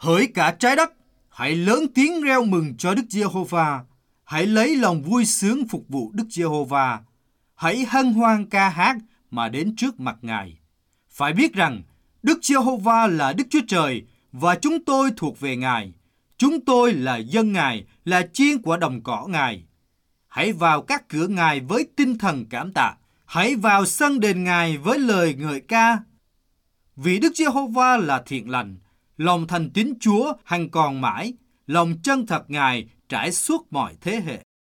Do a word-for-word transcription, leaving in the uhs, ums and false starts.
Hỡi cả trái đất, hãy lớn tiếng reo mừng cho Đức Giê-hô-va. Hãy lấy lòng vui sướng phục vụ Đức Giê-hô-va. Hãy hân hoan ca hát mà đến trước mặt Ngài. Phải biết rằng Đức Giê-hô-va là Đức Chúa Trời và chúng tôi thuộc về Ngài. Chúng tôi là dân Ngài, là chiên của đồng cỏ Ngài. Hãy vào các cửa Ngài với tinh thần cảm tạ. Hãy vào sân đền Ngài với lời ngợi ca. Vì Đức Giê-hô-va là thiện lành, lòng thành tín Chúa hằng còn mãi, lòng chân thật Ngài trải suốt mọi thế hệ.